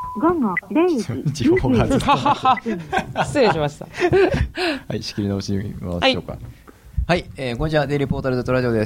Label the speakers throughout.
Speaker 1: 午後0時
Speaker 2: 地方がずっと
Speaker 3: 失礼しました。
Speaker 2: はい、仕切り直しましょうか。はい、こんにちは、デイリーポータルドラジオです。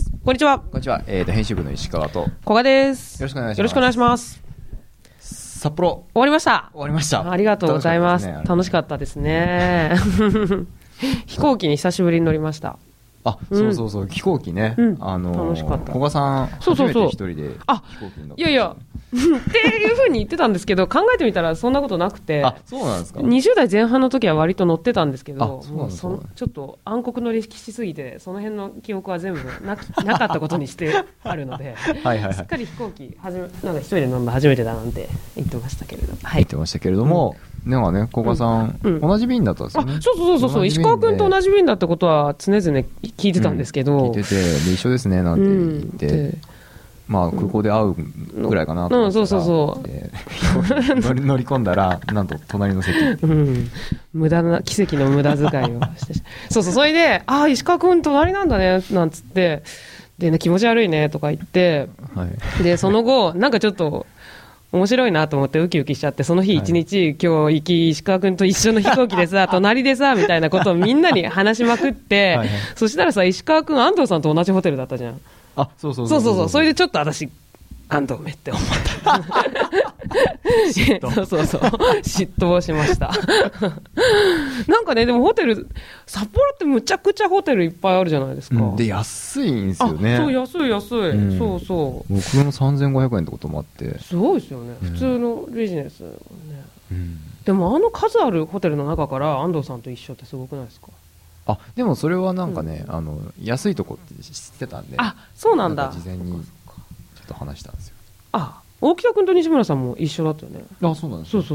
Speaker 3: こんにちは。
Speaker 2: こんにちは、編集部の石川と
Speaker 3: 古賀です。
Speaker 2: よろしくお願いします。
Speaker 3: よろしくお願いします。
Speaker 2: 札幌
Speaker 3: 終わりました。
Speaker 2: 終わりました。
Speaker 3: ありがとうございます。楽しかったですね。飛行機に久しぶりに乗りました。
Speaker 2: あ、そうそうそう、飛行機ね。
Speaker 3: 楽しかった。
Speaker 2: 古賀さん、初めて一人で飛行機に乗って。
Speaker 3: いやいや、っていう風に言ってたんですけど、考えてみたらそんなことなくて。
Speaker 2: あ、そうなんですか。
Speaker 3: 20代前半の時は割と乗ってたんですけど、
Speaker 2: そうなんですか。
Speaker 3: ちょっと暗黒の歴史しすぎて、その辺の記憶は全部なかったことにしてあるので、
Speaker 2: はいはいはい、し
Speaker 3: っかり飛行機なんか一人で乗るの初めてだなんて言ってましたけれど。
Speaker 2: はい、言ってましたけれども、なんかね、古賀さん、同じ便だったんですよね。
Speaker 3: そう、石川君と同じ便だってことは常々聞いてたんですけど、
Speaker 2: 聞いてて、で一緒ですねなんて言って、まあ空港で会うぐらいかなと思ってたら、乗り込んだらなんと隣の席、
Speaker 3: 無駄な奇跡の無駄遣いをしてそうそれで石川君隣なんだねなんつってで、ね、気持ち悪いねとか言って、はい、でその後なんかちょっと面白いなと思ってウキウキしちゃって、その日一日、はい、今日行き石川君と一緒の飛行機でさ隣でさみたいなことをみんなに話しまくってはい、そしたらさ石川君安藤さんと同じホテルだったじゃん。
Speaker 2: あ、そう
Speaker 3: それでちょっと私安藤めって思った嫉妬しましたなんかね、でもホテル札幌ってむちゃくちゃホテルいっぱいあるじゃないですか、
Speaker 2: で安いんですよね。
Speaker 3: そう安い、そう
Speaker 2: 僕も3500円ってこともあって
Speaker 3: すごいですよね、普通のビジネス、ねでも数あるホテルの中から安藤さんと一緒ってすごくないですか。
Speaker 2: あ、でもそれはなんかね、安いとこって知ってたんで、
Speaker 3: そうなんだ、
Speaker 2: 事前にちょっと話したんですよ。
Speaker 3: 大北君と西村さんも一緒だったよね。
Speaker 2: あ、そうなんですか。
Speaker 3: そう、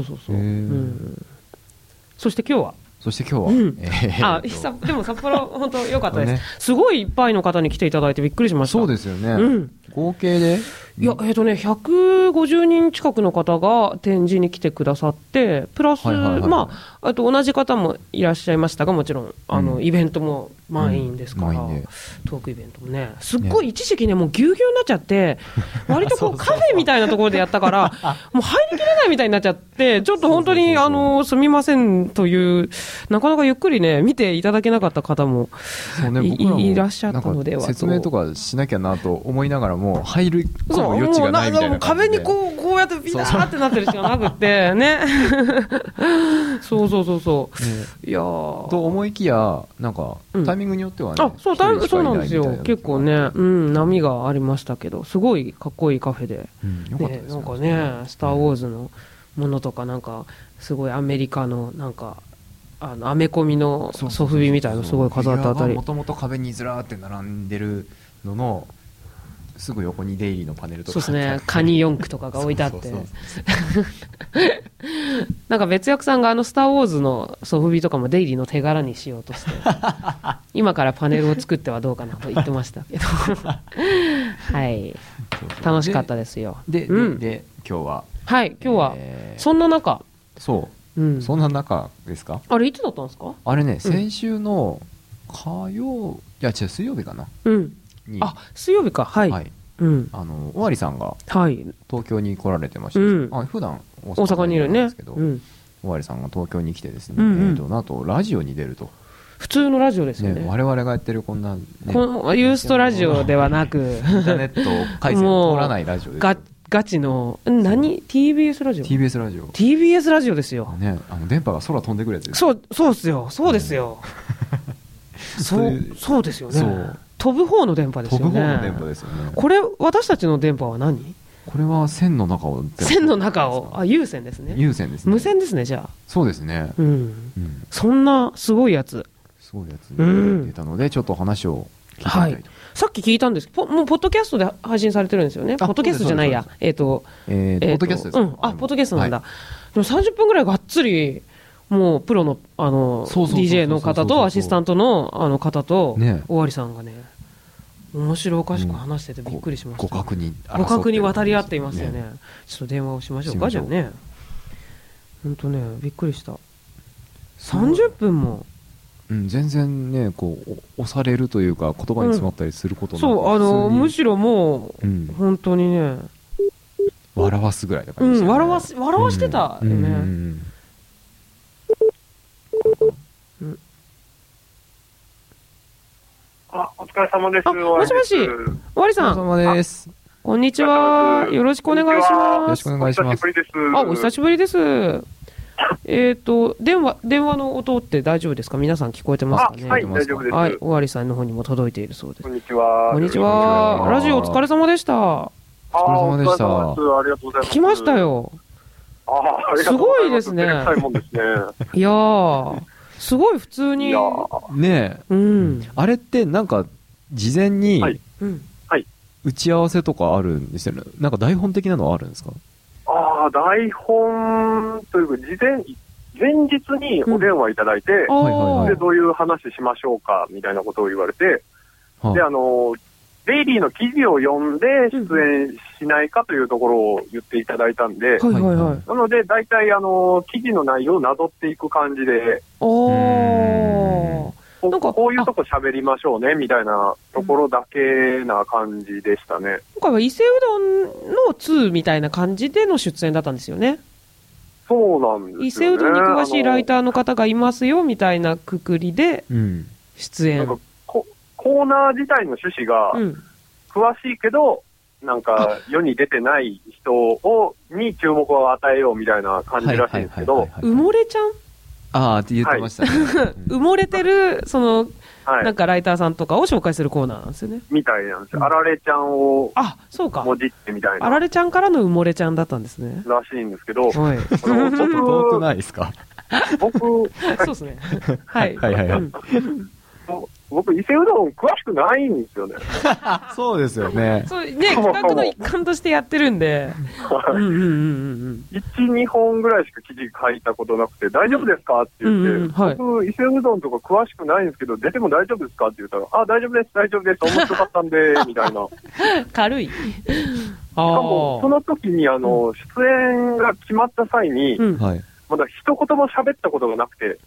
Speaker 3: そして今日はでも札幌本当良かったです、ね、すごいいっぱいの方に来ていただいてびっくりしました。
Speaker 2: そうですよね、合計で
Speaker 3: 150人近くの方が展示に来てくださって、プラス、あと同じ方もいらっしゃいましたが、もちろんイベントも満員ですから、トークイベントもね、すっごい一時期ね、もうぎゅうぎゅうになっちゃって、割とこうカフェみたいなところでやったから、もう入りきれないみたいになっちゃって、ちょっと本当にすみませんという、なかなかゆっくりね、見ていただけなかった方もいらっしゃったのではと。
Speaker 2: 説明とかしなきゃなと思いながらも、入る余地がないみたいな感じで、
Speaker 3: 壁にこうやってビターってなってるしかなくってねそう、いや
Speaker 2: と思いきや、なんかタイミングによってはね、
Speaker 3: そうなんですよ、結構ね、波がありましたけど、すごいかっこいいカフェで、なんかね、スター・ウォーズのものとか、なんかすごいアメリカのなんかアメコミのソフビみたいなのすごい飾ってあたり、
Speaker 2: もともと壁にずらーって並んでるののすぐ横にデイリーのパネルとか、
Speaker 3: そうですね、カニ四駆とかが置いてあってなんか別役さんがスター・ウォーズのソフビとかもデイリーの手柄にしようとして今からパネルを作ってはどうかなと言ってましたけどはい楽しかったですよ。
Speaker 2: で今日は
Speaker 3: そんな中、
Speaker 2: そんな中ですか。
Speaker 3: あれいつだったんですか。
Speaker 2: あれね、先週の水曜日かな、
Speaker 3: 水曜日か、はい、
Speaker 2: 尾張さんが東京に来られてまして、普段大阪にいるんですけど、尾張さんが東京に来てですね、あとラジオに出ると。
Speaker 3: 普通のラジオですよね。
Speaker 2: 我々がやってるこんな、ユ
Speaker 3: ーストラジオではなくイン
Speaker 2: ターネット回線を通らないラジオです。
Speaker 3: ガチのTBS ラジオ TBS ラジオですよ、
Speaker 2: 電波が空飛んでくるやつです。
Speaker 3: そうですよそうですよですよね。飛ぶ方の電波ですよね。これ私たちの電波は何？
Speaker 2: これは線の中を
Speaker 3: 有線ですね。無線ですね。じゃあ
Speaker 2: そうですね、
Speaker 3: そんなすごいやつ
Speaker 2: 出たので、ちょっと話を聞いてみたいと。
Speaker 3: さっき聞いたんですけど、もうポッドキャストで配信されてるんですよね。ポッドキャストじゃないや、ポッドキャストです。ポッドキャストなんだ。でも30分ぐらいがっつりもうプロのDJ の方とアシスタントの方と尾張さんがね、面白おかしく話しててびっくりしました。互角に渡り合っていますよね。ちょっと電話をしましょうか。じゃあね、本当ね、びっくりした。30分も
Speaker 2: 全然ね、押されるというか言葉に詰まったりすることなく、
Speaker 3: むしろもう本当にね、
Speaker 2: 笑わすぐらいだ感じでしたね。
Speaker 3: 笑わしてたよね。
Speaker 1: お疲れ様です。
Speaker 3: もしもし、おわりさん。
Speaker 2: お疲れ様です。
Speaker 3: こんにちは。よろしくお願いします。よ
Speaker 2: ろしくお願いします。
Speaker 3: お久しぶりです。電話の音って大丈夫ですか？皆さん聞こえてますかね？
Speaker 1: はい、大丈夫です。
Speaker 3: はい、おわりさんの方にも届いているそうです。
Speaker 1: こんにちは。
Speaker 3: こんにちは。ラジオお疲れ様でした。
Speaker 2: お疲れ様でした。
Speaker 1: ありがとうございます。
Speaker 3: 聞きましたよ。すごいですね。いやー、すごい普通に。
Speaker 2: ねえ。あれってなんか、事前に、打ち合わせとかあるんですよね。なんか台本的なのはあるんですか？
Speaker 1: 台本というか、前日にお電話いただいて、で、どういう話しましょうか、みたいなことを言われて、で、デイリーの記事を読んで出演しないかというところを言っていただいたんで、なので、大体、記事の内容をなぞっていく感じで、なんかこういうとこ喋りましょうね、みたいなところだけな感じでしたね。
Speaker 3: 今回は伊勢うどんの2みたいな感じでの出演だったんですよね。
Speaker 1: そうなんですよね。
Speaker 3: 伊勢うどんに詳しいライターの方がいますよ、みたいなくくりで出演。
Speaker 1: コーナー自体の趣旨が、詳しいけど、なんか世に出てない人に注目を与えようみたいな感じらしいんですけど。
Speaker 3: 埋もれちゃん
Speaker 2: って言ってましたね。
Speaker 3: 埋もれてる、なんかライターさんとかを紹介するコーナーなんですよね。
Speaker 1: みたいなんですよ。あられちゃんをもじってみたいな。
Speaker 3: あられちゃんからの埋もれちゃんだったんで
Speaker 1: すね。らしいんですけど、
Speaker 2: ちょっと遠くないですか？
Speaker 3: そうですね。はい。
Speaker 1: 僕、伊勢うどん詳しくないんですよね。
Speaker 2: そうですよね。
Speaker 3: 企画の一環としてやってるんで。
Speaker 1: 1、2本ぐらいしか記事書いたことなくて、大丈夫ですかって言って、僕、伊勢うどんとか詳しくないんですけど、出ても大丈夫ですかって言ったら、大丈夫です、大丈夫です、面白かったんで、みたいな。
Speaker 3: 軽い。し
Speaker 1: かも、その時に、出演が決まった際に、まだ一言も喋ったことがなくて、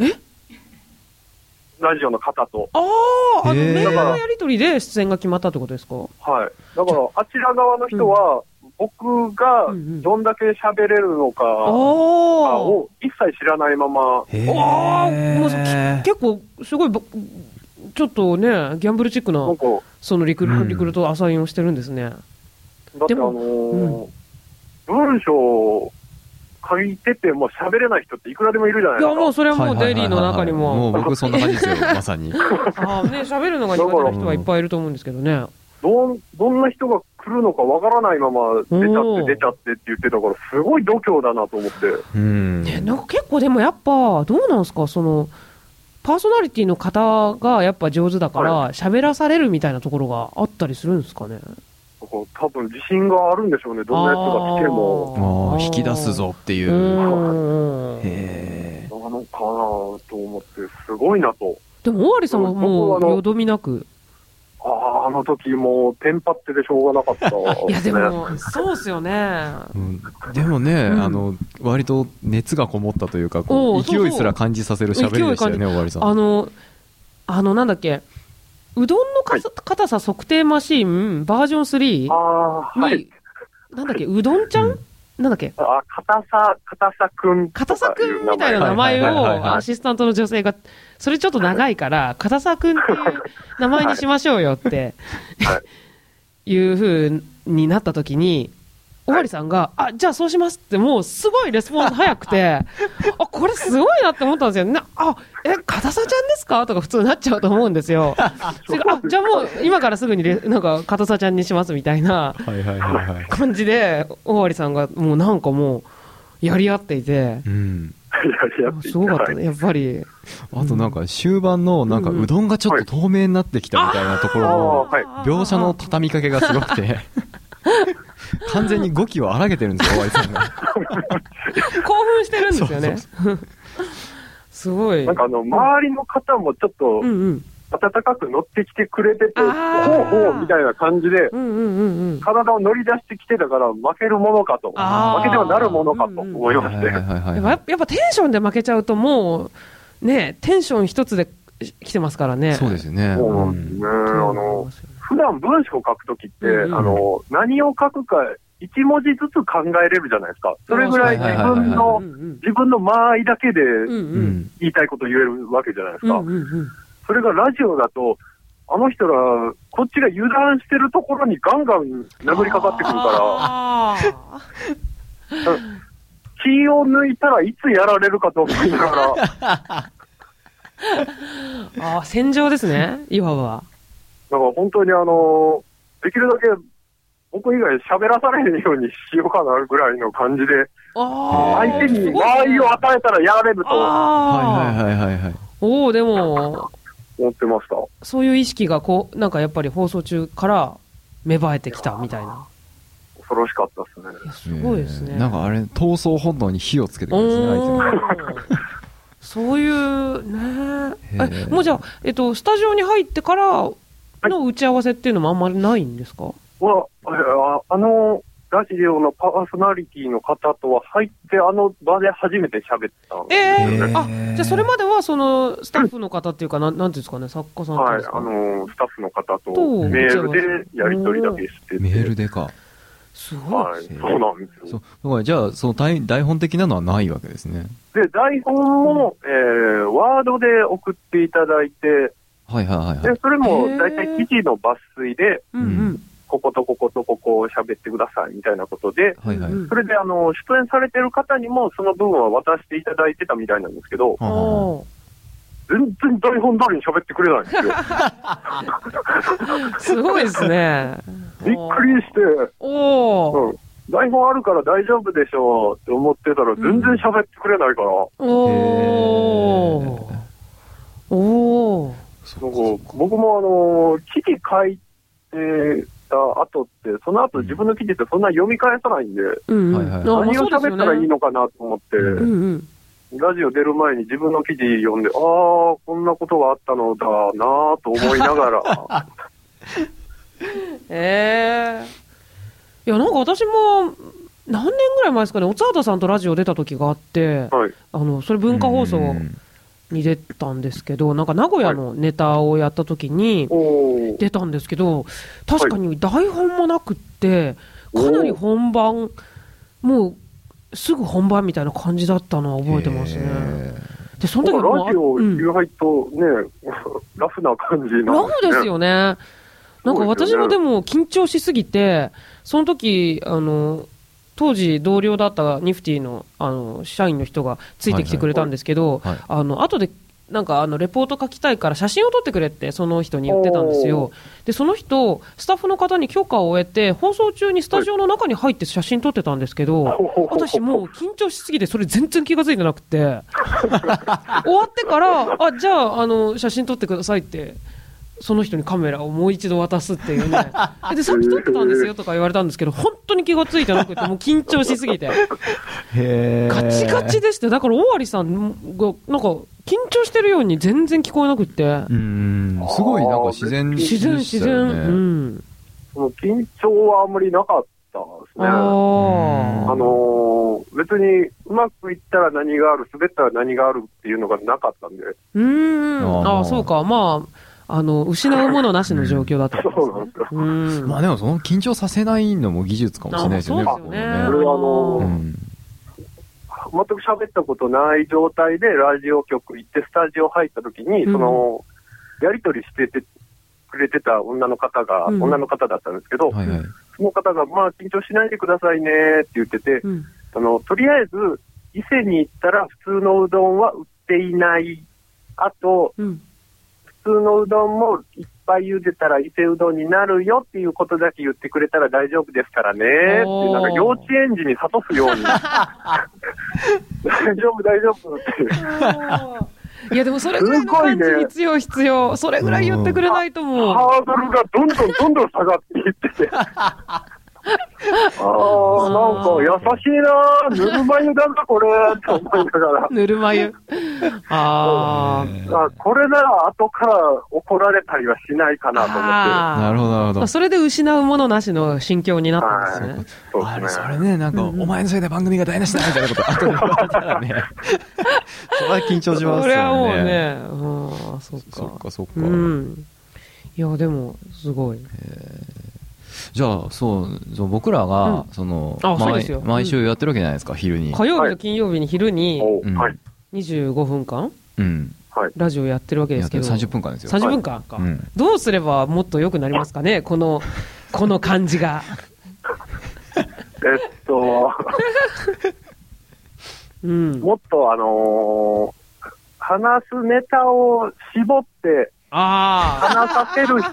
Speaker 1: ラジオの方と。
Speaker 3: メールのやり取りで出演が決まったってことですか？
Speaker 1: はい。だから、あちら側の人は、僕がどんだけ喋れるのかを一切知らないまま。
Speaker 3: もう結構、すごい、ちょっとね、ギャンブルチックな、そのリクルートアサインをしてるんですね。
Speaker 1: だって文章書いてても喋れない人っていくらでもいるじゃないですか。
Speaker 3: いや、もうそれはもうデイリーの中にも。
Speaker 2: もう僕そんな感じですよ、まさに。
Speaker 3: 喋るのが苦手な人はいっぱいいると思うんですけどね。
Speaker 1: どんな人が来るのかわからないまま出ちゃってって言ってたから、すごい度胸だなと思って。
Speaker 3: なんか結構でもやっぱ、どうなんですか、パーソナリティの方がやっぱ上手だから、喋らされるみたいなところがあったりするんですかね。
Speaker 1: 多分自信があるんでしょうね。どんなやつが来ても。
Speaker 2: 引き出すぞっていう。
Speaker 1: なのかなと思って、すごいなと。
Speaker 3: でも、大割さんはもう、よどみなく。
Speaker 1: あの時もう、テンパってでしょうがなかった。
Speaker 3: いや、でも、そうっすよね。
Speaker 2: でもね、割と熱がこもったというか、勢いすら感じさせる喋りでしたよね、大割さん。
Speaker 3: なんだっけ。うどんの硬さ測定マシーンバージョン3に、なんだっけ、うどんちゃんなんだっけ
Speaker 1: 硬さくん。
Speaker 3: 硬さくんみたいな名前をアシスタントの女性が、それちょっと長いから、硬さくんっていう名前にしましょうよっていう風になった時に、おわりさんが、じゃあそうしますって、もうすごいレスポンス早くて、これすごいなって思ったんですよ。硬さちゃんですかとか普通になっちゃうと思うんですよ。じゃあもう今からすぐになんか硬さちゃんにしますみたいな感じで、おわりさんがもうなんかもうやり合っていて、すごかったね、やっぱり。
Speaker 2: あとなんか終盤のなんかうどんがちょっと透明になってきたみたいなところの描写の畳みかけがすごくて。完全に語気を荒げてるんですよ、大井さんが。
Speaker 3: 興奮してるんですよね。すごい。
Speaker 1: なんか周りの方もちょっと、温かく乗ってきてくれてて、ほうほうみたいな感じで、体を乗り出してきてたから負けるものかと、負けてはなるものかと思いまして。や
Speaker 3: っぱテンションで負けちゃうともう、ね、テンション一つで来てますからね。
Speaker 2: そうですね。
Speaker 1: そうなんですね。普段文章を書くときって、何を書くか 1文字ずつ考えれるじゃないですか。それぐらい自分の間合いだけで言いたいこと言えるわけじゃないですか。それがラジオだと、あの人ら、こっちが油断してるところにガンガン殴りかかってくるから、気を抜いたらいつやられるかと思いなが
Speaker 3: ら。戦場ですね、いわば。
Speaker 1: だから本当にできるだけ僕以外喋らされへんようにしようかなぐらいの感じで、相手に間合いを与えたらやられると。
Speaker 3: でも、
Speaker 1: 思ってました。
Speaker 3: そういう意識がなんかやっぱり放送中から芽生えてきたみたいな。
Speaker 1: 恐ろしかったです
Speaker 3: ね。すごいですね。
Speaker 2: なんかあれ、闘争本能に火をつけてくるんですね、相手に。
Speaker 3: そういうね。もうじゃあ、スタジオに入ってからの打ち合わせっていうのもあんまりないんですか？
Speaker 1: ラジオのパーソナリティの方とは入って場で初めて喋ったん
Speaker 3: ですじゃあそれまではそのスタッフの方っていうか、なんていうんですかね、作家さんとですか？
Speaker 1: スタッフの方とメールでやり取りだけしてて。
Speaker 2: メールでか。
Speaker 3: すごい。
Speaker 1: そうなんですよ。
Speaker 2: だからじゃあ、その台本的なのはないわけですね。
Speaker 1: で、台本も、ワードで送っていただいて、で、それも大体記事の抜粋で、こことこことここを喋ってくださいみたいなことで、それで出演されてる方にもその分は渡していただいてたみたいなんですけど、全然台本通りに喋ってくれないんですよ。
Speaker 3: すごいですね。
Speaker 1: びっくりして、台本あるから大丈夫でしょうって思ってたら全然喋ってくれないから。僕も記事書いてた後って、その後自分の記事ってそんな読み返さないんで、何を喋ったらいいのかなと思って、ラジオ出る前に自分の記事読んで、こんなことがあったのだなぁと思いながら。
Speaker 3: いや、なんか私も、何年ぐらい前ですかね、おつはたさんとラジオ出た時があって、それ文化放送に出たんですけど、なんか名古屋のネタをやった時に出たんですけど、確かに台本もなくって、かなり本番、もうすぐ本番みたいな感じだったのは覚えてますね。で、その時
Speaker 1: ラジオ意外とね、ラフな感じなんですね。
Speaker 3: ラフですよね。なんか私もでも緊張しすぎて、その時、当時同僚だったニフティの、社員の人がついてきてくれたんですけど、後で、なんかレポート書きたいから写真を撮ってくれってその人に言ってたんですよ。で、その人、スタッフの方に許可を得て、放送中にスタジオの中に入って写真撮ってたんですけど、私もう緊張しすぎてそれ全然気がついてなくて、終わってから、じゃあ、写真撮ってくださいって、その人にカメラをもう一度渡すっていうね。で、さっき撮ってたんですよとか言われたんですけど、本当に気がついてなくて、もう緊張しすぎて。ガチガチでした。だから、大割さんが、なんか、緊張してるように全然聞こえなくて。
Speaker 2: すごい、なんか自然でしたよね。
Speaker 3: 自然。
Speaker 1: その緊張はあんまりなかったですね。別にうまくいったら何がある、滑ったら何があるっていうのがなかったんで。
Speaker 3: そうか。まあ、失うものなしの状況だったんですね。
Speaker 1: そうなんですよ。
Speaker 2: まあでもその緊張させないのも技術かもしれないですよね。
Speaker 3: そうですよね。
Speaker 1: それは全く喋ったことない状態でラジオ局行ってスタジオ入った時に、その、やり取りしててくれてた女の方だったんですけど、その方が、まあ緊張しないでくださいねって言ってて、とりあえず、伊勢に行ったら普通のうどんは売っていない。あと、普通のうどんもいっぱい茹でたら伊勢うどんになるよっていうことだけ言ってくれたら大丈夫ですからねってなんか幼稚園児に諭すように大丈夫って
Speaker 3: いやでもそれぐらいの感じ必要、それぐらい言ってくれないともう
Speaker 1: ハードルがどんどん下がっていっててなんか優しいなぬるま湯だなこれって思いながら
Speaker 3: ぬるま湯
Speaker 1: これなら後から怒られたりはしないかなと思って
Speaker 2: なるほど
Speaker 3: それで失うものなしの心境になったんですね。
Speaker 2: それねなんか、お前のせいで番組が台無しだみたいなこと後で言われたらねそれは緊張しますよね。
Speaker 3: それはもうねそっか
Speaker 2: いやでもすごいじゃあ、僕らが、毎週やってるわけじゃないですか、昼に。
Speaker 3: 火曜日と金曜日に昼に、25分間ラジオやってるわけですけど。
Speaker 2: 30分間ですよ。
Speaker 3: 30分間か。どうすればもっと良くなりますかね、この感じが。
Speaker 1: もっと話すネタを絞って、話させる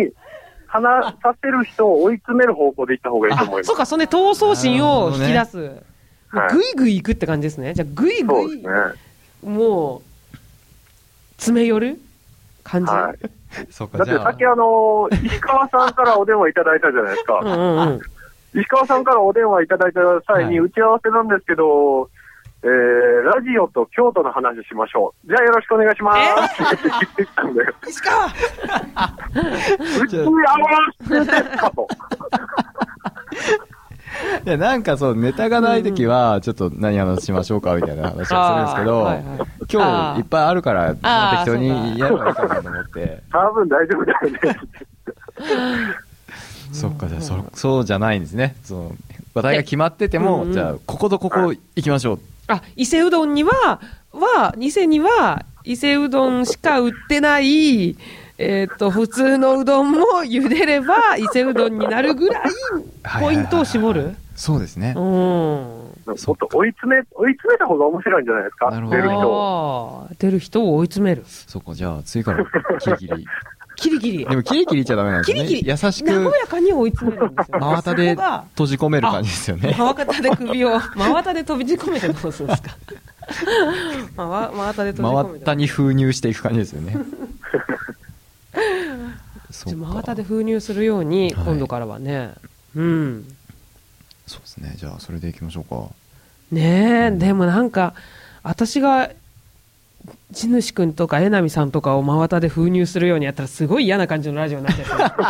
Speaker 1: 人を追い詰める方向でいった方がいいと思います。
Speaker 3: そうか、それで闘争心を引き出す。ぐいぐい行くって感じですね。じゃあ、ぐいぐい、もう、詰め寄る感じ。
Speaker 1: だってさっき石川さんからお電話いただいたじゃないですか。石川さんからお電話いただいた際に打ち合わせなんですけど、ラジオと京都の話しましょう。じゃあよろしくお願いしますって言ってきたんだよ。
Speaker 3: 石川
Speaker 1: 普通に合わせてかと。
Speaker 2: いや、なんかネタがないときは、ちょっと何話しましょうかみたいな話はするんですけど、今日いっぱいあるから、適当にやればいいかなと思って。
Speaker 1: 多分大丈夫だよね。
Speaker 2: そっか、じゃあそうじゃないんですね。話題が決まってても、じゃあ、こことここ行きましょう。
Speaker 3: 伊勢うどんに店には、伊勢うどんしか売ってない、普通のうどんも茹でれば、伊勢うどんになるぐらい、ポイントを絞る。
Speaker 2: そうですね。
Speaker 1: もっと追い詰めた方が面白いんじゃないですか。出る人を。
Speaker 3: 出る人を追い詰める。
Speaker 2: そっか、じゃあ、次からキリキリ。
Speaker 3: キリキリ。
Speaker 2: でもキリキリ言っちゃダメなんですね。キリキリ。優しく。
Speaker 3: 和やかに追い詰めるんですよ。
Speaker 2: 真綿で閉じ込める感じですよね。
Speaker 3: 真綿で首を、真綿で閉じ込めてどうするんですか。真綿で閉じ込めて。
Speaker 2: 真綿に封入していく感じですよね。
Speaker 3: 真綿で封入するように、今度からはね。
Speaker 2: そうですね。じゃあ、それでいきましょうか。
Speaker 3: ねえ、でもなんか、私が、地主くんとか江波さんとかを真綿で封入するようにやったらすごい嫌な感じのラジオになっち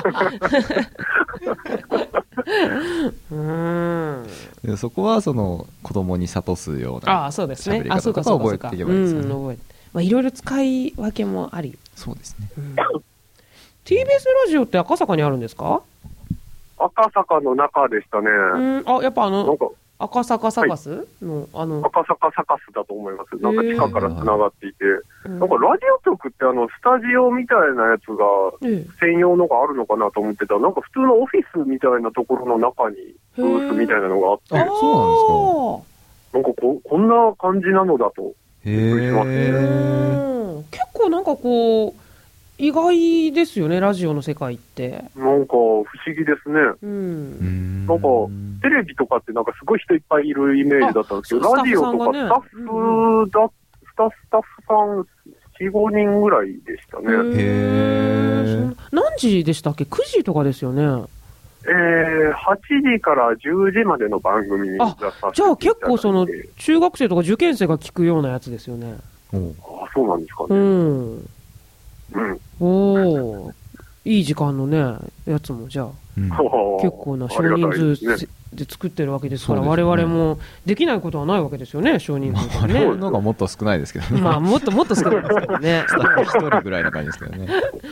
Speaker 3: ゃう。
Speaker 2: そこは子供に諭すような
Speaker 3: そうですね。
Speaker 2: 喋り方とか覚えていけばいいですよね。
Speaker 3: いろいろ使い分けもあり。
Speaker 2: そうですね。
Speaker 3: TBS ラジオって赤坂にあるんですか？
Speaker 1: 赤坂の中でしたね。
Speaker 3: やっぱなんか赤坂サカスの、
Speaker 1: 赤坂サカスだと思います。なんか地下から繋がっていて。なんかラジオ局ってスタジオみたいなやつが専用のがあるのかなと思ってたら、なんか普通のオフィスみたいなところの中にブースみたいなのがあって。
Speaker 2: そうなんですか。
Speaker 1: なんかこんな感じなのだと。びっくりしますね。
Speaker 3: 結構なんか意外ですよね、ラジオの世界って。
Speaker 1: なんか不思議ですね。なんかテレビとかってなんかすごい人いっぱいいるイメージだったんですけど、ラジオとかスタッフさん4、5人ぐらいでしたね。
Speaker 3: 何時でしたっけ？9時とかですよね。
Speaker 1: 8時から10時までの番組に出させていただいて。
Speaker 3: じゃあ結構中学生とか受験生が聞くようなやつですよね。
Speaker 1: そうなんですかね。
Speaker 3: いい時間のね、やつもじゃあ、結構な少人数で作ってるわけですから、我々もできないことはないわけですよね、少人数でね。
Speaker 2: 我々の方がもっと少ないですけどね。
Speaker 3: もっと少ないですけどね。
Speaker 2: スタッフ1人ぐらいな感じですけどね。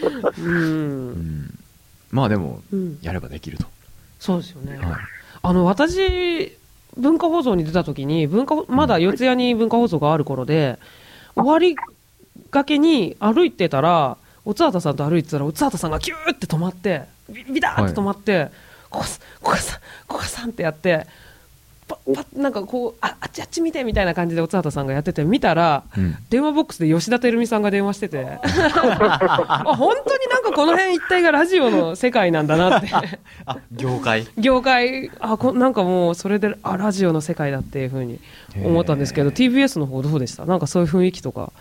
Speaker 2: でも、やればできると。
Speaker 3: そうですよね。私、文化放送に出た時に、まだ四谷に文化放送がある頃で、終わりがけに歩いてたら、おつはたさんと歩いてたら、おつはたさんがキューって止まって、ビターって止まって、こかさんってやって、なんかあっち見てみたいな感じでおつはたさんがやってて、見たら、電話ボックスで吉田照美さんが電話してて、本当になんかこの辺一帯がラジオの世界なんだなって。
Speaker 2: 業界、
Speaker 3: なんかもうそれで、ラジオの世界だっていうふうに思ったんですけど、TBS の方どうでした？なんかそういう雰囲気とか。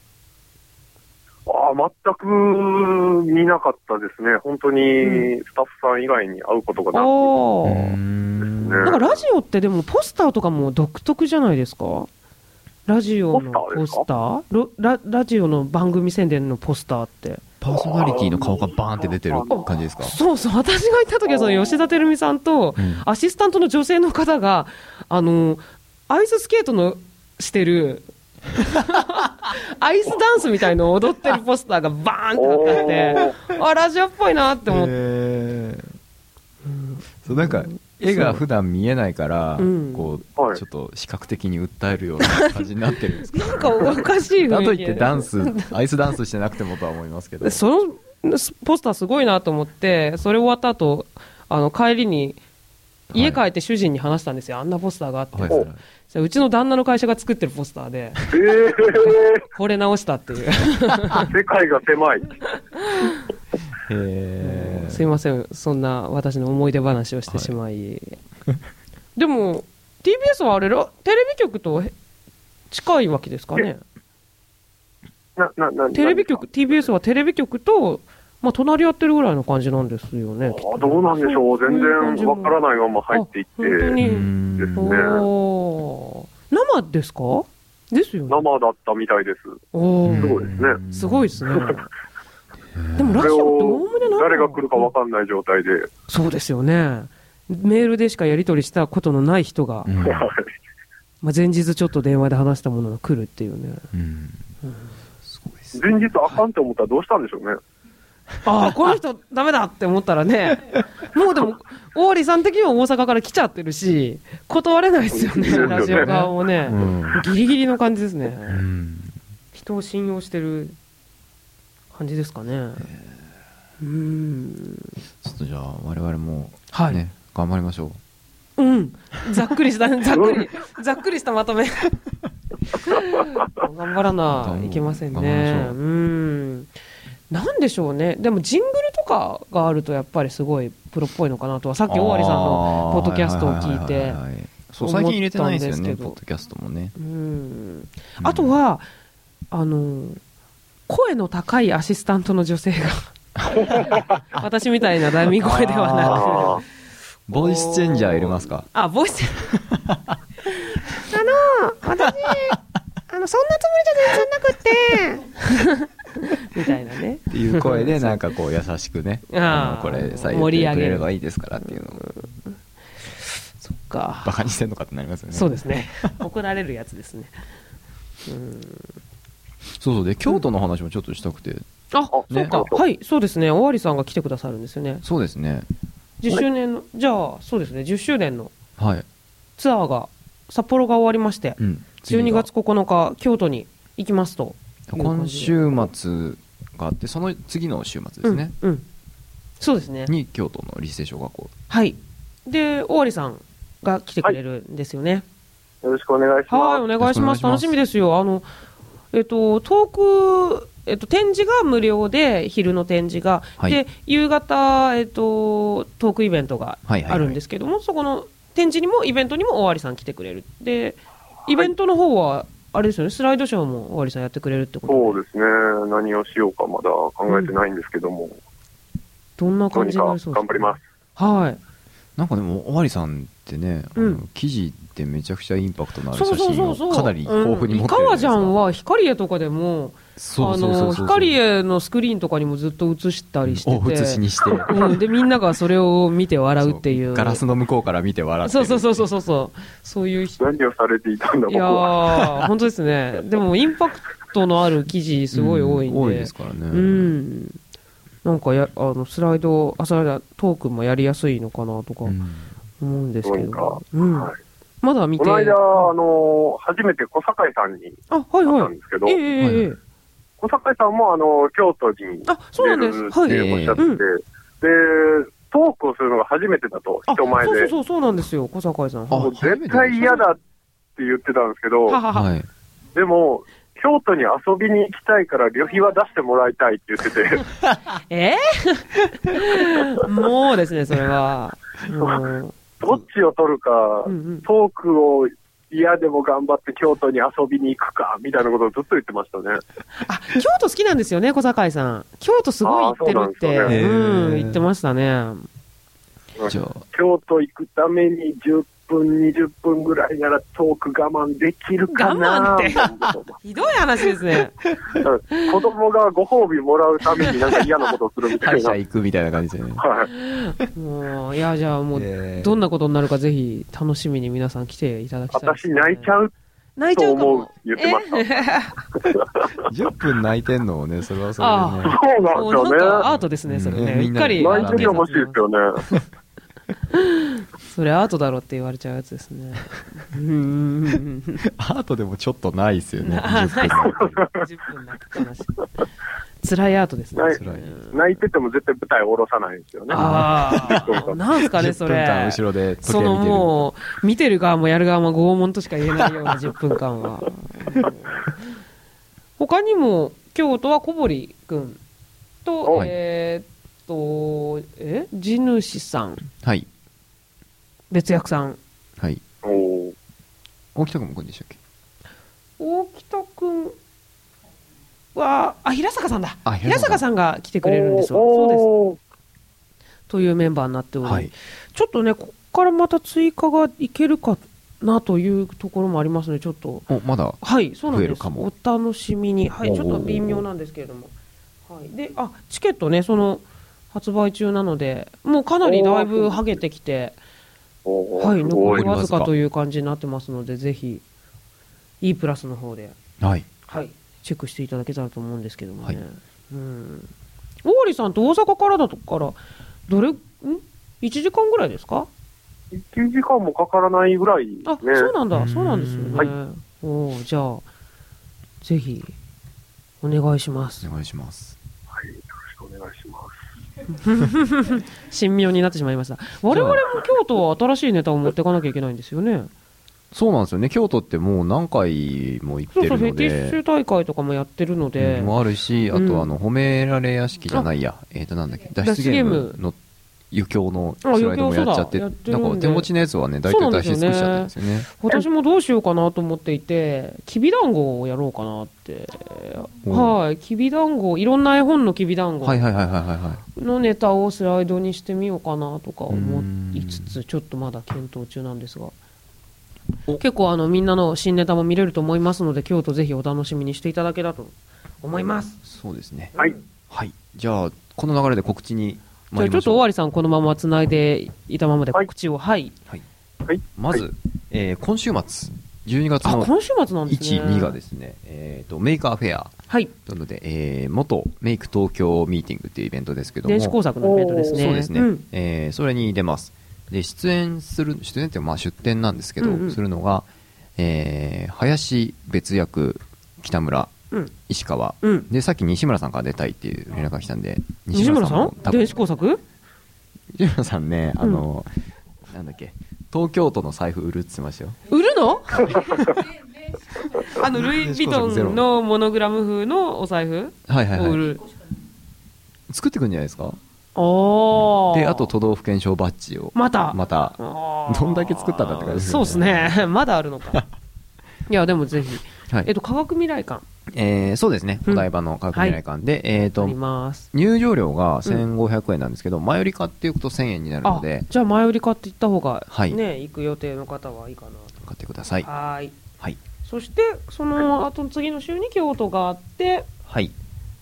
Speaker 1: 全く見なかったですね。本当にスタッフさん以外に会うことがなくですね。
Speaker 3: なんかラジオってでもポスターとかも独特じゃないですか？ラジオのポスター？ラジオの番組宣伝のポスターって。
Speaker 2: パーソナリティの顔がバーンって出てる感じですか？
Speaker 3: そう、私が行った時は吉田照美さんと、アシスタントの女性の方が、アイススケートのしてる、アイスダンスみたいのを踊ってるポスターがバーンって貼ってあって、ラジオっぽいなって思って。
Speaker 2: そうなんか絵が普段見えないから、こうちょっと視覚的に訴えるような感じになってるんですか、
Speaker 3: なんかおかしい雰囲気。
Speaker 2: だといってアイスダンスしてなくてもとは思いますけど。
Speaker 3: そのポスターすごいなと思って、それ終わった後、帰りに家帰って主人に話したんですよ。あんなポスターがあって。うちの旦那の会社が作ってるポスターで、惚れ直したっていう。
Speaker 1: 世界が狭い。
Speaker 3: すいません、そんな私の思い出話をしてしまい。でも、TBS はあれテレビ局と近いわけですかね。テレビ局、TBS はテレビ局と、まあ、隣り合ってるぐらいの感じなんですよね。
Speaker 1: どうなんでしょう。全然わからないまま入っていって。
Speaker 3: 本当に。
Speaker 1: ですね。
Speaker 3: 生ですか？ですよね。
Speaker 1: 生だったみたいです。すごいですね。
Speaker 3: すごいですね。でもラジオっておおむね
Speaker 1: 誰が来るかわかんない状態で。そう
Speaker 3: ですよね。メールでしかやり取りしたことのない人が、まあ前日ちょっと電話で話したものが来るっていうね。
Speaker 1: 前日あかんって思ったらどうしたんでしょうね。
Speaker 3: ああ、この人ダメだって思ったらね、もうでも、大森さん的には大阪から来ちゃってるし、断れないですよね、ラジオ側もね。ギリギリの感じですね。人を信用してる感じですかね。
Speaker 2: ちょっとじゃあ、我々も、ね、頑張りましょ
Speaker 3: う。ざっくりした、ざっくりしたまとめ。頑張らないけませんね。なんでしょうね。でもジングルとかがあるとやっぱりすごいプロっぽいのかなとは、さっき大森さんのポッドキャストを聞いて
Speaker 2: そう最近入れてないですよね、ポッドキャストもね。
Speaker 3: あとは声の高いアシスタントの女性が私みたいなダミ声ではなく
Speaker 2: ボイスチェンジャー入れますか？
Speaker 3: ボイスチェンジャー私そんなつもりじゃ全然なくってみたいなね。
Speaker 2: っていう声でなんかこう優しくね、これさえ言ってくれればいいですからっていうのを。
Speaker 3: そっか。
Speaker 2: バカにしてんのかってなりますよね。
Speaker 3: そうですね。怒られるやつですね。
Speaker 2: そうで京都の話もちょっとしたくて。
Speaker 3: そうか。はい、そうですね。尾張さんが来てくださるんですよね。
Speaker 2: そうですね。
Speaker 3: 10周年のじゃあそうですね。10周年のツアーが札幌が終わりまして、12月9日京都に行きますと。
Speaker 2: 今週末があって、その次の週末ですね。
Speaker 3: そうですね。
Speaker 2: に京都の立成小学校。
Speaker 3: はい。で、尾張さんが来てくれるんですよね。
Speaker 1: よろしくお願いします。
Speaker 3: はい、お願いします。楽しみですよ。トーク、展示が無料で、昼の展示が。で、夕方、トークイベントがあるんですけども、そこの展示にもイベントにも尾張さん来てくれる。で、イベントの方は、あれですよね、スライドショーも尾張さんやってくれるってことで。
Speaker 1: そうですね。何をしようかまだ考えてないんですけども。
Speaker 3: どんな感じになりそうですか？
Speaker 1: 頑張ります。
Speaker 3: はい。
Speaker 2: なんかでも尾張さんってね、記事ってめちゃくちゃインパクトのある写真をかなり豊富に持ってるじゃないですか。
Speaker 3: 川ちゃんは光栄とかでも光栄のスクリーンとかにもずっと映したりしてて、
Speaker 2: 映しにして
Speaker 3: でみんながそれを見て笑うっていう、
Speaker 2: ガラスの向こうから見て笑ってる。
Speaker 3: そういう
Speaker 1: 何をされていたんだ僕は。
Speaker 3: いや本当ですね。でもインパクトのある記事すごい多いんで、
Speaker 2: 多いですからね。
Speaker 3: なんかスライドトークもやりやすいのかなとか思うんですけど、まだ見て。
Speaker 1: この間初めて小堺さんに会ったんですけど、小堺さんも京都に出るっておっしゃってて、でトークをするのが初めてだと、人前で。
Speaker 3: そうなんですよ、小堺さん。
Speaker 1: 絶対嫌だって言ってたんですけど、でも京都に遊びに行きたいから旅費は出してもらいたいって言って
Speaker 3: て。もうですね、それは。
Speaker 1: どっちを取るか、トークを嫌でも頑張って京都に遊びに行くか、みたいなことをずっと言ってましたね。
Speaker 3: 京都好きなんですよね、小堺さん。京都すごい行ってるって、言ってましたね。
Speaker 1: 京都行くために10分、20分ぐらいならトーク我慢できるかな。
Speaker 3: 我慢って。ひどい話ですね。
Speaker 1: 子供がご褒美もらうためになんか嫌なことをするみたいな。
Speaker 2: 会社行くみたいな感じですよね。
Speaker 3: もう、いや、じゃあもう、どんなことになるかぜひ楽しみに皆さん来ていただきたいですね。
Speaker 1: 私泣いちゃうと思う言ってました。
Speaker 2: 10分泣いてんのをね、それはそれでね。
Speaker 1: そうなんですよね。
Speaker 3: アートですね、それね。うっかり。
Speaker 1: 泣いてほしいですよね。
Speaker 3: それアートだろって言われちゃうやつですね。
Speaker 2: アートでもちょっとないですよね。
Speaker 3: 10分泣く話。辛いアートですね。
Speaker 1: 泣いてても絶対舞台を下ろさないんですよね。
Speaker 3: なんすかね、それ。
Speaker 2: 10分間後ろで
Speaker 3: そのもう、見てる側もやる側も拷問としか言えないような10分間は。他にも、京都は小堀くんと、地主さん。
Speaker 2: はい。
Speaker 3: 別役さん。
Speaker 2: はい。大北くんも来るんでしたっけ？
Speaker 3: 大北くんは、平坂さんだ。平坂さんが来てくれるんですよ。そうです。というメンバーになっており、はい、ちょっとね、ここからまた追加がいけるかなというところもありますね、ちょっと。
Speaker 2: まだ増えるかも。
Speaker 3: お楽しみに。はい、ちょっと微妙なんですけれども。はい。で、チケットね、発売中なので、もうかなりだいぶ剥げてきて、はい、残りわずかという感じになってますので、ぜひ、E プラスの方で、はい。はい。チェックしていただけたらと思うんですけどもね。はい、大森さんと大阪からだから、1時間ぐらいですか
Speaker 1: ？1時間もかからないぐらいですね。
Speaker 3: そうなんだ。そうなんですよね。はい、じゃあ、ぜひ、お願いします。
Speaker 2: お願いします。
Speaker 1: はい、よろしくお願いします。
Speaker 3: 神妙になってしまいました。我々も京都は新しいネタを持っていかなきゃいけないんですよね。
Speaker 2: そうなんですよね。京都ってもう何回も行ってるので、
Speaker 3: フェティッシュ大会とかもやってるので、
Speaker 2: もあるし、あと褒められ屋敷じゃないや、なんだっけ、脱出ゲームの湯郷のスライドもやっちゃって、なんか手持ちのやつはね、大体脱出しちゃってるんですよね。
Speaker 3: 私もどうしようかなと思っていて、きびだんごをやろうかなって。はい、きびだんご、いろんな絵本のきびだんごのネタをスライドにしてみようかなとか思いつつ、ちょっとまだ検討中なんですが。結構みんなの新ネタも見れると思いますので、京都ぜひお楽しみにしていただけたらと思います。
Speaker 2: そうですね。
Speaker 1: はい。
Speaker 2: はい。じゃあ、この流れで告知に
Speaker 3: じゃあちょっと尾張さんこのままつないでいたままで告知を。はい。
Speaker 2: はい。まず、今週末、12月の
Speaker 3: 今週末なんですね。
Speaker 2: 1、2がですね、メーカーフェア。はい。なので、元メイク東京ミーティングっていうイベントですけども。
Speaker 3: 電子工作のイベントですね。
Speaker 2: そうですね。それに出ます。で、出演って出展なんですけど、するのが、林別役、北村、石川、で、さっき西村さんから出たいっていう連絡が来たんで、
Speaker 3: 西村さん電子工作？
Speaker 2: 西村さんね、なんだっけ、東京都の財布売るって言ってましたよ。
Speaker 3: 売るの？ルイ・ヴィトンのモノグラム風のお財布を売る。
Speaker 2: 作ってくんじゃないですか？
Speaker 3: で、
Speaker 2: あと都道府県省バッジを。また。どんだけ作ったんだって感じですね。
Speaker 3: そうですね。まだあるのか。いや、でもぜひ。科学未来館。
Speaker 2: そうですね。お台場の科学未来館で、入場料が1500円なんですけど、前売り買っていくと1000円になるので。
Speaker 3: じゃあ前売り買っていった方が、ね、行く予定の方はいいかなと。
Speaker 2: 買ってください。
Speaker 3: はい。そして、その後次の週に京都があって、はい。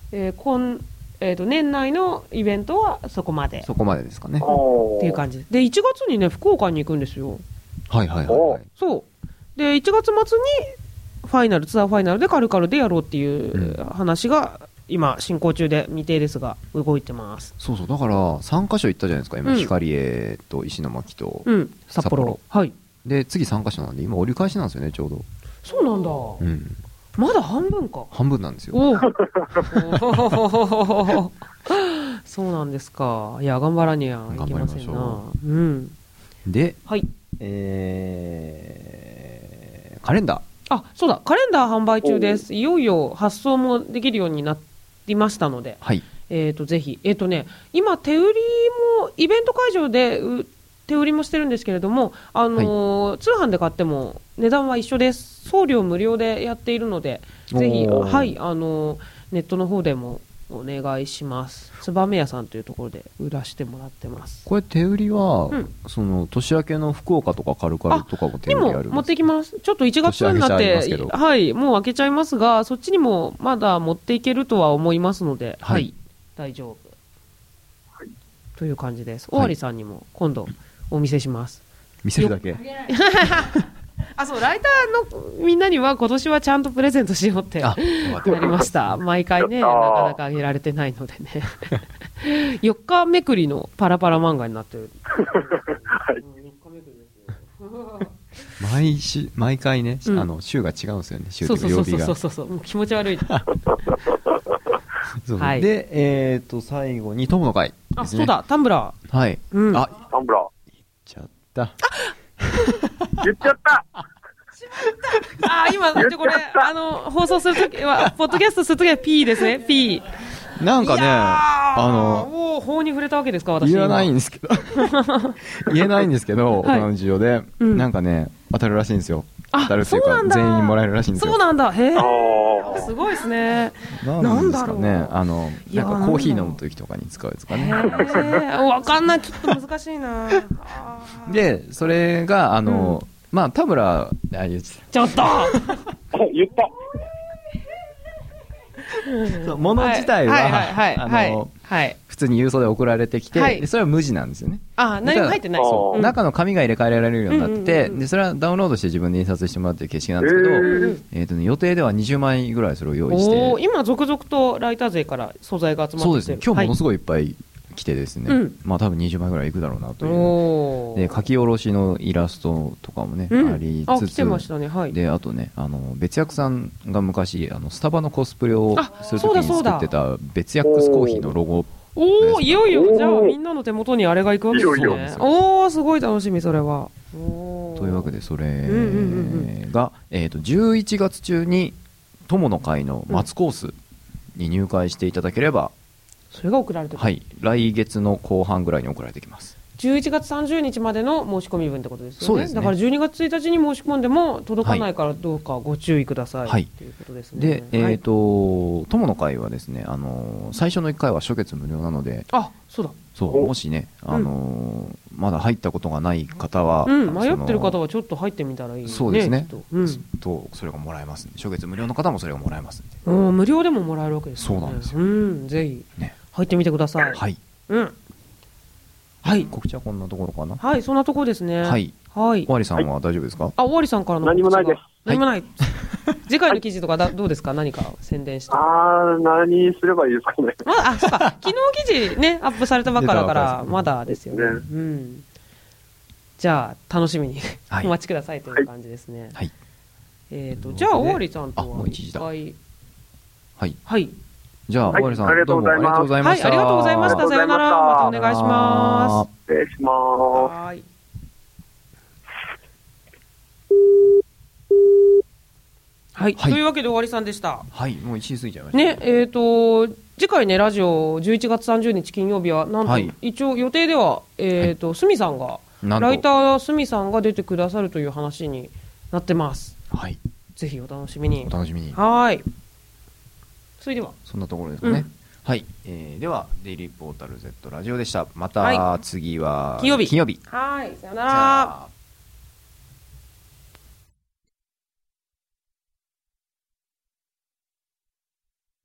Speaker 3: 年内のイベントはそこまで。
Speaker 2: そこまでですかね。
Speaker 3: っていう感じで、1月にね、福岡に行くんですよ。
Speaker 2: はいはいはい。
Speaker 3: そう。で、1月末にツアーファイナルでカルカルでやろうっていう話が、今進行中で未定ですが動いてます。
Speaker 2: そうそう、だから3カ所行ったじゃないですか。今、光栄と石巻と
Speaker 3: 札幌。はい。
Speaker 2: で、次3カ所なんで、今折り返しなんですよね、ちょうど。
Speaker 3: そうなんだ。まだ半分か。
Speaker 2: 半分なんですよ。
Speaker 3: そうなんですか。いや、頑張らにはいけませんな。
Speaker 2: で、はい。カレンダ
Speaker 3: ー。そうだ。カレンダー販売中です。いよいよ発送もできるようになりましたので。はい。ぜひ。今、手売りも、イベント会場で手売りもしてるんですけれども、通販で買っても値段は一緒です。送料無料でやっているので、ぜひ、ネットの方でもお願いします。燕屋さんというところで売らしてもらってます。
Speaker 2: これ手売りは、年明けの福岡とかカルカルとかも手売りあるんですか？
Speaker 3: にも持ってきます。ちょっと1月になって、はい、もう開けちゃいますが、そっちにもまだ持っていけるとは思いますので、はい、大丈夫。という感じです。尾張さんにも今度お見せします。
Speaker 2: 見せるだけ
Speaker 3: そう、ライターのみんなには今年はちゃんとプレゼントしようってなりました。毎回ね、なかなかあげられてないのでね。 4日めくりのパラパラ漫画になってる。
Speaker 1: はい。
Speaker 3: 4日めくり
Speaker 2: ですよ。毎回ね、週が違うんですよね、週というか曜日が。
Speaker 3: そう。もう気持ち悪い。
Speaker 2: はい、で、最後に友の会ですね。
Speaker 3: そうだ、タンブラ
Speaker 2: ー。はい。
Speaker 1: タンブラー。
Speaker 2: 言っちゃった。
Speaker 1: 言っちゃった
Speaker 3: 今、これ、放送するときは、ポッドキャストするときは P ですね、P。
Speaker 2: なんかね、
Speaker 3: もう法に触れたわけですか、私。
Speaker 2: 言えないんですけど、言えないんですけど、大人の事情で、なんかね、当たるらしいんですよ。当たるっていうか、全員もらえるらしいんですよ。
Speaker 3: そうなんだ、へぇ。すごいですね。
Speaker 2: なんですかね、なんかコーヒー飲むときとかに使うですかね。
Speaker 3: わかんない、ちょっと難しいな。
Speaker 2: で、それが、まあ、田村、
Speaker 3: ちょっと
Speaker 1: 言った
Speaker 2: もの自体は、普通に郵送で送られてきて、でそれは無地なんですよね。
Speaker 3: 何も入ってない
Speaker 2: そう。中の紙が入れ替えられるようになってて、で、それはダウンロードして自分で印刷してもらってる形式なんですけど、予定では20枚ぐらいそれを用意して。
Speaker 3: 今、続々とライター勢から素材が集まってきてる。
Speaker 2: そうですね。今日ものすごいいっぱい来てですね、まあ多分20枚ぐらいいくだろうなという。で、書き下ろしのイラストとかもね、ありつつ。
Speaker 3: 来てましたね、はい。
Speaker 2: で、あとね、別役さんが昔、スタバのコスプレをするときに作ってた、別役スコーヒーのロゴ。
Speaker 3: いよいよ、じゃあみんなの手元にあれが行くわけですね。すごい楽しみ、それは。
Speaker 2: というわけで、それが、11月中に、友の会の松コースに入会していただければ、
Speaker 3: それが送られてくる。
Speaker 2: はい。来月の後半ぐらいに送られてきます。
Speaker 3: 11月30日までの申し込み分ってことですよね。そうですね。だから12月1日に申し込んでも届かないからどうかご注意ください。はい。ということですね。
Speaker 2: で、友の会はですね、最初の1回は初月無料なので、
Speaker 3: そうだ。
Speaker 2: そう、もしね、まだ入ったことがない方は、
Speaker 3: 迷ってる方はちょっと入ってみたらいいね。
Speaker 2: そうですね。それがもらえますんで、初月無料の方もそれがもらえますん
Speaker 3: で。無料でももらえるわけですね。
Speaker 2: そうなんですよ。
Speaker 3: ぜひ、入ってみてください。
Speaker 2: はい。はい。告知はこんなところかな。
Speaker 3: はい、そんなところですね。
Speaker 2: はい。
Speaker 3: はい。
Speaker 2: 尾張さんは大丈夫ですか？
Speaker 3: 尾張さんからの。
Speaker 1: 何もないです。
Speaker 3: 何もない。次回の記事とかどうですか？何か宣伝して。
Speaker 1: 何すればいいですかね。
Speaker 3: そうか。昨日記事ね、アップされたばっかだから、まだですよね。じゃあ、楽しみにお待ちくださいという感じですね。はい。じゃあ、尾張さんとは一回。はい。はい。じゃあ、尾張さん、どうもありがとうございました。はい、ありがとうございました。さようなら。またお願いします。
Speaker 1: 失礼します。はい。
Speaker 3: はい。というわけで、尾張さんでした。
Speaker 2: はい。もう1時過ぎちゃいました。
Speaker 3: ね、次回ね、ラジオ、11月30日金曜日は、なんと、一応予定では、すみさんが、ライターすみさんが出てくださるという話になってます。はい。ぜひお楽しみに。お楽しみに。はい。それではそんなところですかね。はい。では、デイリーポータル Z ラジオでした。また次は金曜日。はい。さよなら。